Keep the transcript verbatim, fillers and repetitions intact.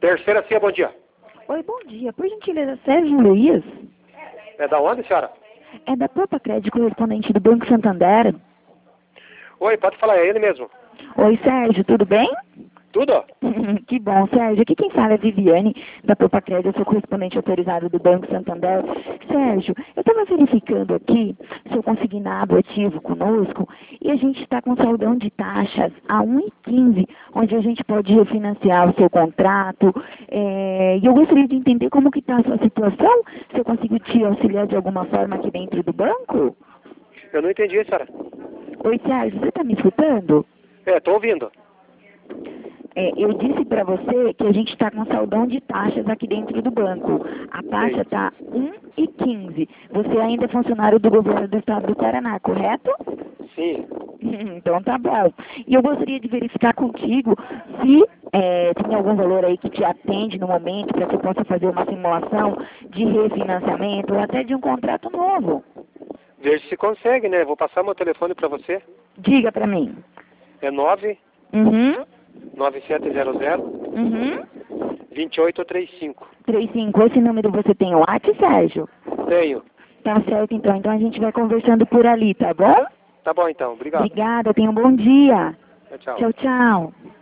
Terceira cia, bom dia. Oi, bom dia. Por gentileza, Sérgio Luiz? É da onde, senhora? É da Propa Crédito, correspondente do Banco Santander. Oi, pode falar, é ele mesmo. Oi, Sérgio, tudo bem? Tudo? Que bom, Sérgio. Aqui quem fala é Viviane, da Propa Crédito, eu sou correspondente autorizado do Banco Santander. Sérgio, eu estava verificando aqui seu consignado ativo conosco e a gente está com saldão de taxas a um e quinze, onde a gente pode refinanciar o seu contrato. É, e eu gostaria de entender como que está a sua situação, se eu consigo te auxiliar de alguma forma aqui dentro do banco. Eu não entendi, senhora. Oi, Sérgio, você está me escutando? É, tô ouvindo. É, eu disse para você que a gente está com saldão de taxas aqui dentro do banco. A taxa está um e quinze. Você ainda é funcionário do governo do estado do Paraná, correto? Sim. Então tá bom. E eu gostaria de verificar contigo se é, tem algum valor aí que te atende no momento para que eu possa fazer uma simulação de refinanciamento ou até de um contrato novo. Veja se consegue, né? Vou passar meu telefone para você. Diga para mim. É nove Uhum. nove sete zero zero Uhum. dois oito três cinco. trinta e cinco. Esse número você tem o WhatsApp, Sérgio? Tenho. Tá certo, então. Então a gente vai conversando por ali, tá bom? Tá bom, então. Obrigado. Obrigada, tenha um bom dia. Tchau, tchau. Tchau, tchau.